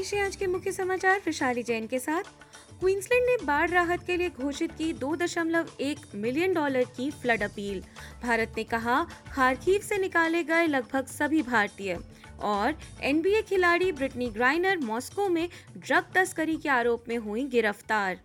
पेश है आज के मुख्य समाचार विशाली जैन के साथ। क्वींसलैंड ने बाढ़ राहत के लिए घोषित की $2.1 मिलियन की फ्लड अपील। भारत ने कहा खारकीव से निकाले गए लगभग सभी भारतीय। और एनबीए खिलाड़ी ब्रिटनी ग्राइनर मॉस्को में ड्रग तस्करी के आरोप में हुई गिरफ्तार।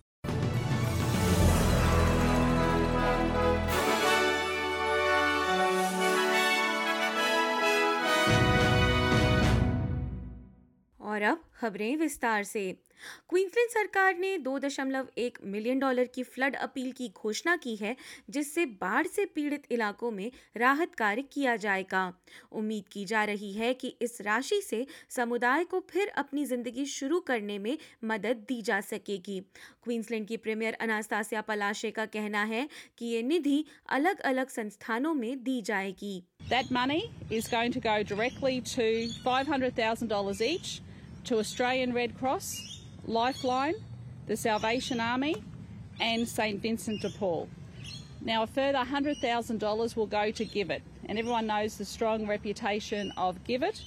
और अब खबरें विस्तार से। क्वींसलैंड सरकार ने $2.1 मिलियन की फ्लड अपील की घोषणा की है, जिससे बाढ़ से पीड़ित इलाकों में राहत कार्य किया जाएगा। उम्मीद की जा रही है कि इस राशि से समुदाय को फिर अपनी जिंदगी शुरू करने में मदद दी जा सकेगी। क्वींसलैंड की प्रीमियर अनास्तासिया पलाशे का कहना है कि ये निधि अलग अलग संस्थानों में दी जाएगी। That money is going to go directly to $500,000 each to Australian Red Cross, Lifeline, the Salvation Army and St Vincent de Paul. Now a further $100,000 will go to GIVIT, and everyone knows the strong reputation of GIVIT,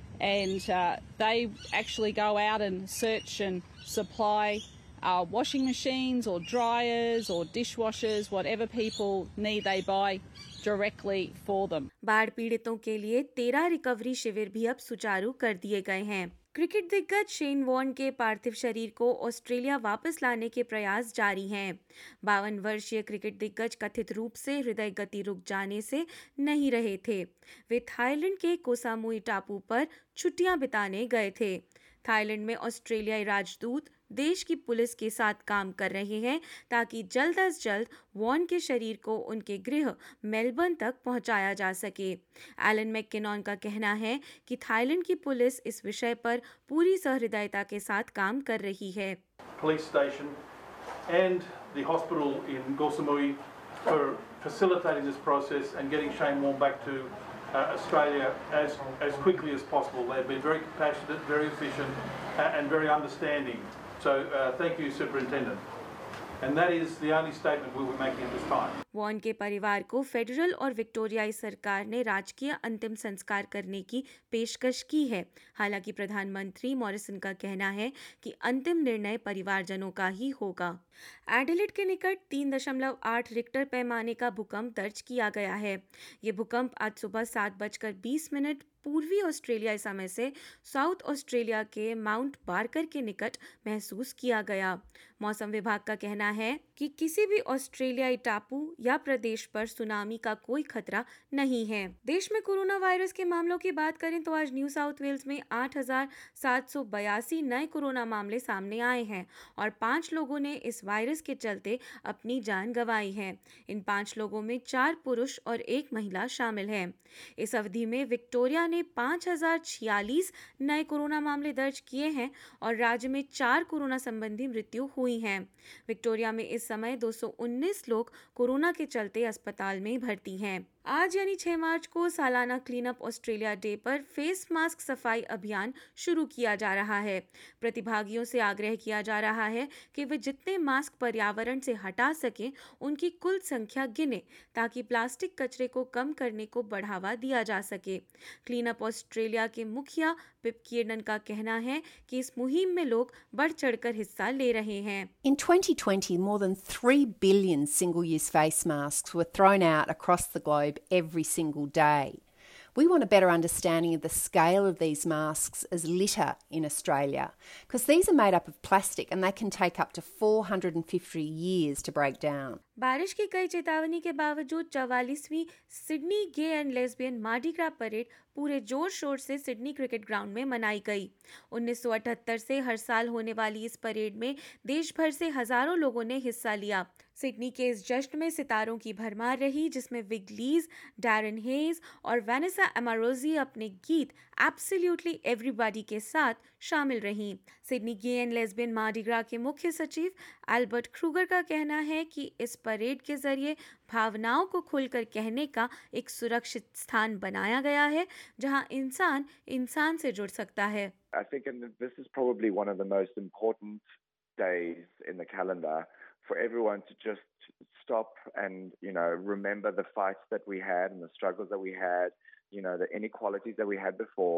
and they actually go out and search and supply washing machines or dryers or dishwashers, whatever people need they buy directly for them. बाढ़ पीड़ितों के लिए 13 recovery शिविर भी अब सुचारू कर दिए गए हैं। क्रिकेट दिग्गज शेन वॉर्न के पार्थिव शरीर को ऑस्ट्रेलिया वापस लाने के प्रयास जारी हैं। 52 वर्षीय क्रिकेट दिग्गज कथित रूप से हृदय गति रुक जाने से नहीं रहे थे। वे थाईलैंड के कोसामुई टापू पर छुट्टियां बिताने गए थे। थाईलैंड में ऑस्ट्रेलियाई राजदूत देश की पुलिस के साथ काम कर रहे हैं ताकि जल्द अज जल्द वॉन के शरीर को उनके गृह मेलबर्न तक पहुंचाया जा सके। एलन मैककिनॉन का कहना है कि थाईलैंड की पुलिस इस विषय पर पूरी सहृदयता के साथ काम कर रही है। Police station and the hospital in Koh Samui for facilitating this process and getting Shane Warne back to Australia as quickly as possible. They've been very compassionate, very efficient, and very understanding. So thank you, Superintendent. And that is the only statement we'll be making at this time. Warne के परिवार को federal और विक्टोरियाई सरकार ने राजकीय अंतिम संस्कार करने की पेशकश की है। हालांकि प्रधानमंत्री मॉरिसन का कहना है कि अंतिम निर्णय परिवारजनों का ही होगा। एडिलेड के निकट 3.8 रिक्टर पैमाने का भूकंप दर्ज किया गया है। ये भूकंप आज सुबह 7:20 पूर्वी ऑस्ट्रेलियाई समय से साउथ ऑस्ट्रेलिया के माउंट बार्कर के निकट महसूस किया गया। मौसम विभाग का कहना है कि किसी भी ऑस्ट्रेलियाई टापू या प्रदेश पर सुनामी का कोई खतरा नहीं है। देश में कोरोना वायरस के मामलों की बात करें तो आज न्यू साउथ वेल्स में 8,782 नए कोरोना मामले सामने आए हैं और 5 लोगों ने इस वायरस के चलते अपनी जान गंवाई है। इन 5 लोगों में 4 पुरुष और 1 महिला शामिल हैं। इस अवधि में विक्टोरिया ने 5,046 नए कोरोना मामले दर्ज किए हैं और राज्य में 4 कोरोना संबंधी मृत्यु हुई हैं। विक्टोरिया में इस समय 219 लोग कोरोना के चलते अस्पताल में भर्ती हैं। आज यानी 6 मार्च को सालाना क्लीन अप ऑस्ट्रेलिया डे पर फेस मास्क सफाई अभियान शुरू किया जा रहा है। प्रतिभागियों से आग्रह किया जा रहा है कि वे जितने मास्क पर्यावरण से हटा सकें उनकी कुल संख्या गिने ताकि प्लास्टिक कचरे को कम करने को बढ़ावा दिया जा सके। क्लीन अप ऑस्ट्रेलिया के मुखिया पिप कीर्नन का कहना है कि इस मुहिम में लोग बढ़ चढ़कर हिस्सा ले रहे हैं। In 2020, more than 3 billion single-use face masks were thrown out across the globe every single day. We want a better understanding of the scale of these masks as litter in Australia, because these are made up of plastic and they can take up to 450 years to break down. बारिश की कई चेतावनी के बावजूद 44वीं Sydney gay and lesbian Mardi Gras parade पूरे जोर शोर से सिडनी क्रिकेट ग्राउंड में मनाई गई। 1978 से हर साल होने वाली इस परेड में देश भर से हजारों लोगों ने हिस्सा लिया। सिडनी के इस जश्न में सितारों की भरमार रही, जिसमें विग लीज, डैरन हेज और वैनेसा एमारोजी अपने गीत एब्सोल्युटली एवरीबॉडी के साथ शामिल रहीं। Sydney gay and lesbian Mardi Gras के मुख्य सचिव एल्बर्ट क्रूगर का कहना है कि इस परेड के जरिए भावनाओं को खुलकर कहने का एक सुरक्षित स्थान बनाया गया है जहां इंसान इंसान से जुड़ सकता है। I think this is probably one of the most important days in the calendar for everyone to just stop and, remember the fights that we had and the struggles that we had, the inequalities that we had before,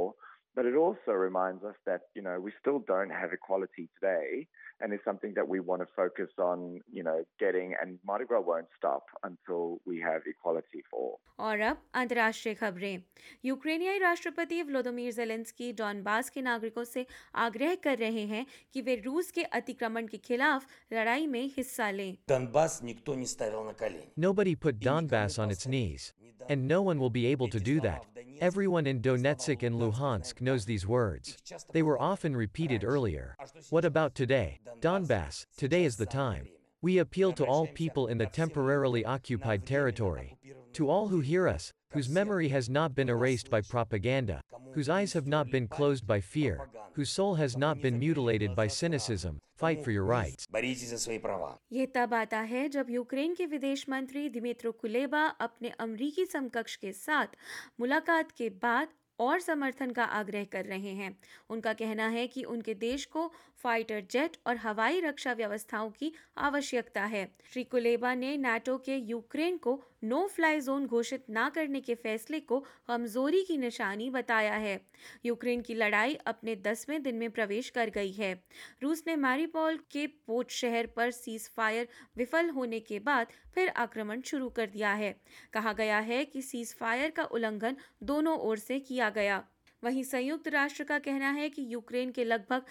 But it also reminds us that, we still don't have equality today, and it's something that we want to focus on, getting, and Mardi Gras won't stop until we have equality for all. और अब अंतर्राष्ट्रीय खबरें। यूक्रेनियाई राष्ट्रपति Vladimir Zelensky Donbas के नागरिकों से आग्रह कर रहे हैं कि वे रूस के अतिक्रमण के खिलाफ लड़ाई में हिस्सा लें। Донбасс никто не ставил на колени. Nobody put Donbass on its knees. And no one will be able to do that. Everyone in Donetsk and Luhansk knows these words. They were often repeated earlier. What about today? Donbass, today is the time. We appeal to all people in the temporarily occupied territory. To all who hear us, whose memory has not been erased by propaganda, whose eyes have not been closed by fear, whose soul has not been mutilated by cynicism, fight for your rights. Боритесь за свои права. ये तब आता है जब Ukraine के विदेश मंत्री Dmytro Kuleba अपने अमरीकी समकक्ष के साथ मुलाकात के बाद और समर्थन का आग्रह कर रहे हैं। उनका कहना है कि उनके देश को फाइटर जेट और हवाई रक्षा व्यवस्थाओं की आवश्यकता है। श्री कुलेबा ने नाटो के यूक्रेन को नो फ्लाई जोन घोषित न करने के फैसले को कमजोरी की निशानी बताया है। यूक्रेन की लड़ाई अपने 10वें दिन में प्रवेश कर गई है। रूस ने मारिउपोल के पोर्ट शहर पर सीज फायर विफल होने के बाद फिर आक्रमण शुरू कर दिया है। कहा गया है कि सीज फायर का उल्लंघन दोनों ओर से किया गया। वहीं संयुक्त राष्ट्र का कहना है कि यूक्रेन के लगभग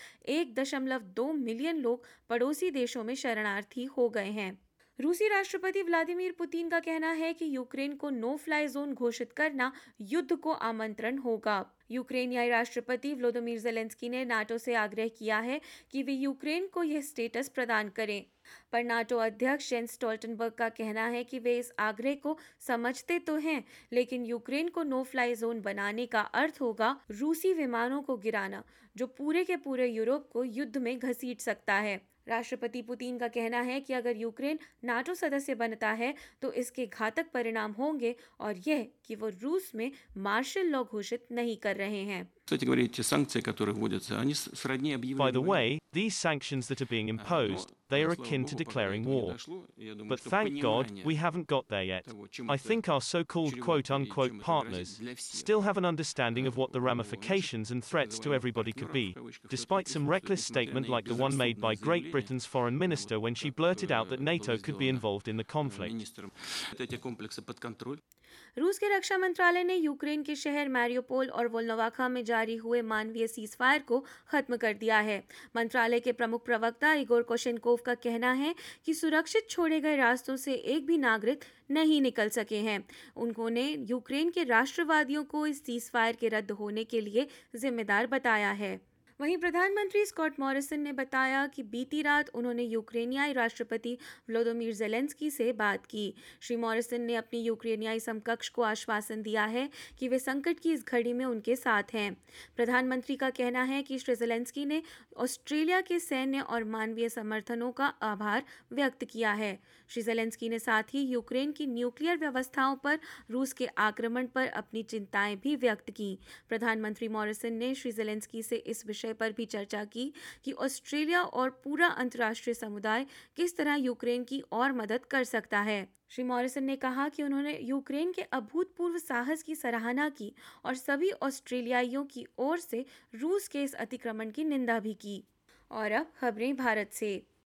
1.2 मिलियन लोग पड़ोसी देशों में शरणार्थी हो गए हैं। रूसी राष्ट्रपति व्लादिमीर पुतिन का कहना है कि यूक्रेन को नो फ्लाई जोन घोषित करना युद्ध को आमंत्रण होगा। यूक्रेनियाई राष्ट्रपति व्लादिमीर ज़ेलेंस्की ने नाटो से आग्रह किया है कि वे यूक्रेन को यह स्टेटस प्रदान करें, पर नाटो अध्यक्ष जेंस स्टोल्टनबर्ग का कहना है कि वे इस आग्रह को समझते तो हैं, लेकिन यूक्रेन को नो फ्लाई जोन बनाने का अर्थ होगा रूसी विमानों को गिराना, जो पूरे के पूरे यूरोप को युद्ध में घसीट सकता है। राष्ट्रपति पुतिन का कहना है कि अगर यूक्रेन नाटो सदस्य बनता है तो इसके घातक परिणाम होंगे, और यह कि वो रूस में मार्शल लॉ घोषित नहीं कर रहे हैं। Кстати говоря, те санкции, которые вводятся, они сродни объявлению By the войны. way, these sanctions that are being imposed, they are akin to declaring war. But thank God, we haven't got there yet. I think our so-called quote-unquote partners still have an understanding of what the ramifications and threats to everybody could be, despite some reckless statement like the one made by Great Britain's foreign minister when she blurted out that NATO could be involved in the conflict. Эти комплексы под контроль. रूस के रक्षा मंत्रालय ने Ukraine के शहर मारिउपोल और Volnovakha में जारी हुए मानवीय सीजफायर को खत्म कर दिया है। मंत्रालय के प्रमुख प्रवक्ता इगोर कोशेनकोव का कहना है कि सुरक्षित छोड़े गए रास्तों से एक भी नागरिक नहीं निकल सके हैं। उन्होंने यूक्रेन के राष्ट्रवादियों को इस सीजफायर के रद्द होने के लिए जिम्मेदार बताया है। वहीं प्रधानमंत्री स्कॉट मॉरिसन ने बताया कि बीती रात उन्होंने यूक्रेनियाई राष्ट्रपति व्लादिमीर ज़ेलेंस्की से बात की। श्री मॉरिसन ने अपनी यूक्रेनियाई समकक्ष को आश्वासन दिया है कि वे संकट की इस घड़ी में उनके साथ हैं। प्रधानमंत्री का कहना है कि श्री ज़ेलेंस्की ने ऑस्ट्रेलिया के सैन्य और मानवीय समर्थनों का आभार व्यक्त किया है। श्री ज़ेलेंस्की ने साथ ही यूक्रेन की न्यूक्लियर व्यवस्थाओं पर रूस के आक्रमण पर अपनी चिंताएं भी व्यक्त की। प्रधानमंत्री मॉरिसन ने श्री ज़ेलेंस्की से इस विषय पर भी चर्चा की कि ऑस्ट्रेलिया और पूरा अंतर्राष्ट्रीय समुदाय किस तरह यूक्रेन की और मदद कर सकता है। श्री मॉरिसन ने कहा कि उन्होंने यूक्रेन के अभूतपूर्व साहस की सराहना की और सभी ऑस्ट्रेलियाइयों की ओर से रूस के इस अतिक्रमण की निंदा भी की। और अब खबरें भारत से।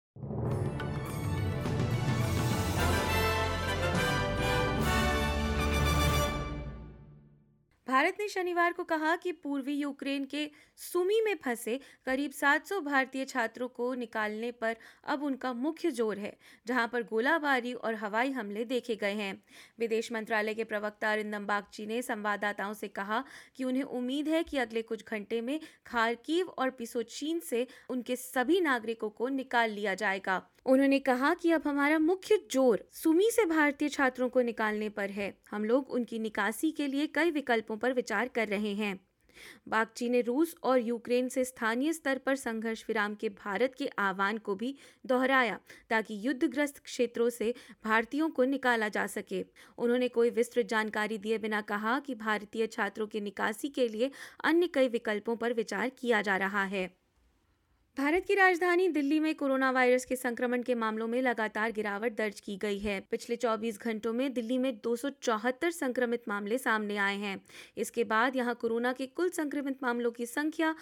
भारत ने शनिवार को कहा कि पूर्वी यूक्रेन के सुमी में फंसे करीब 700 भारतीय छात्रों को निकालने पर अब उनका मुख्य जोर है, जहां पर गोलाबारी और हवाई हमले देखे गए हैं। विदेश मंत्रालय के प्रवक्ता अरिंदम बागची ने संवाददाताओं से कहा कि उन्हें उम्मीद है कि अगले कुछ घंटे में खार्किव और पिसोचीन से उनके सभी नागरिकों को निकाल लिया जाएगा। उन्होंने कहा कि अब हमारा मुख्य जोर सुमी से भारतीय छात्रों को निकालने पर है। हम लोग उनकी निकासी के लिए कई विकल्पों पर विचार कर रहे हैं। बागची ने रूस और यूक्रेन से स्थानीय स्तर पर संघर्ष विराम के भारत के आह्वान को भी दोहराया, ताकि युद्धग्रस्त क्षेत्रों से भारतीयों को निकाला जा सके। उन्होंने कोई विस्तृत जानकारी दिए बिना कहा कि भारतीय छात्रों की निकासी के लिए अन्य कई विकल्पों पर विचार किया जा रहा है। भारत की राजधानी दिल्ली में कोरोना वायरस के संक्रमण के मामलों में लगातार गिरावट दर्ज की गई है। पिछले 24 घंटों में दिल्ली में 274 संक्रमित मामले सामने आए हैं। इसके बाद यहां कोरोना के कुल संक्रमित मामलों की संख्या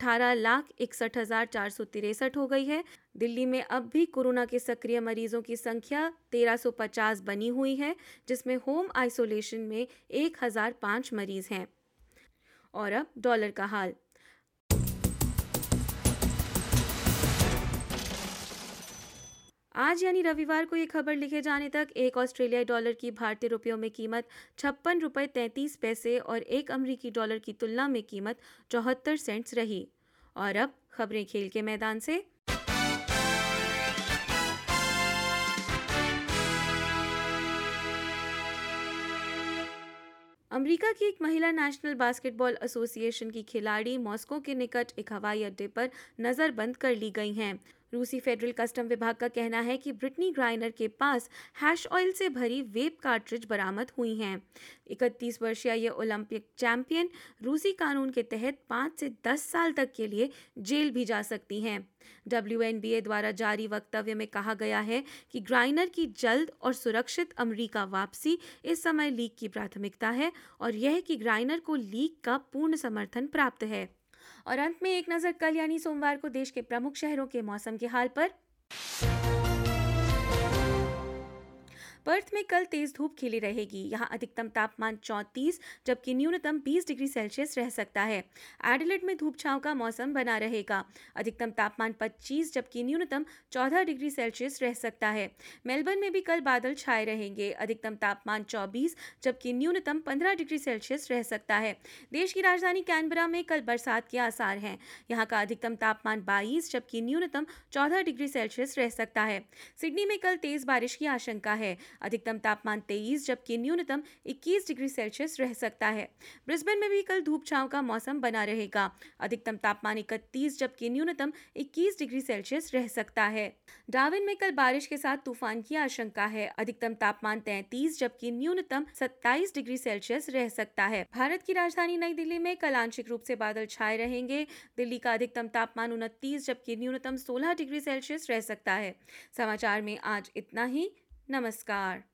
18,61,463 हो गई है। दिल्ली में अब भी कोरोना के सक्रिय मरीजों की संख्या 1350 बनी हुई है, जिसमें होम आइसोलेशन में 1005 मरीज हैं। और अब डॉलर का हाल। आज यानी रविवार को ये खबर लिखे जाने तक एक ऑस्ट्रेलियाई डॉलर की भारतीय रुपयों में कीमत 56 रुपये 33 पैसे और एक अमेरिकी डॉलर की तुलना में कीमत 74 सेंट्स रही। और अब खबरें खेल के मैदान से। अमेरिका की एक महिला नेशनल बास्केटबॉल एसोसिएशन की खिलाड़ी मॉस्को के निकट एक हवाई अड्डे पर नजरबंद कर ली गई हैं। रूसी फेडरल कस्टम विभाग का कहना है कि ब्रिटनी ग्राइनर के पास हैश ऑयल से भरी वेब कार्ट्रिज बरामद हुई हैं। 31 वर्षीय ये ओलंपिक चैंपियन रूसी कानून के तहत 5 से 10 साल तक के लिए जेल भी जा सकती हैं। WNBA द्वारा जारी वक्तव्य में कहा गया है कि ग्राइनर की जल्द और सुरक्षित अमेरिका वापसी इस समय लीग की प्राथमिकता है और यह कि ग्राइनर को लीग का पूर्ण समर्थन प्राप्त है। और अंत में एक नजर कल यानी सोमवार को देश के प्रमुख शहरों के मौसम के हाल पर। पर्थ में कल तेज धूप खिली रहेगी। यहाँ अधिकतम तापमान 34 जबकि न्यूनतम 20 डिग्री सेल्सियस रह सकता है। एडिलेड में धूप छांव का मौसम बना रहेगा। अधिकतम तापमान 25 जबकि न्यूनतम 14 डिग्री सेल्सियस रह सकता है। मेलबर्न में भी कल बादल छाए रहेंगे। अधिकतम तापमान 24 जबकि न्यूनतम 15 डिग्री सेल्सियस रह सकता है। देश की राजधानी कैनबरा में कल बरसात के आसार हैं। यहाँ का अधिकतम तापमान 22 जबकि न्यूनतम 14 डिग्री सेल्सियस रह सकता है। सिडनी में कल तेज बारिश की आशंका है। अधिकतम तापमान 23 जबकि न्यूनतम 21 डिग्री सेल्सियस रह सकता है। ब्रिस्बेन में भी कल धूप छांव का मौसम बना रहेगा। अधिकतम तापमान 31 जबकि न्यूनतम 21 डिग्री सेल्सियस रह सकता है। डार्विन में कल बारिश के साथ तूफान की आशंका है। अधिकतम तापमान 33 जबकि न्यूनतम 27 डिग्री सेल्सियस रह सकता है। भारत की राजधानी नई दिल्ली में कल आंशिक रूप से बादल छाए रहेंगे। दिल्ली का अधिकतम तापमान 29 जबकि न्यूनतम 16 डिग्री सेल्सियस रह सकता है। समाचार में आज इतना ही। नमस्कार।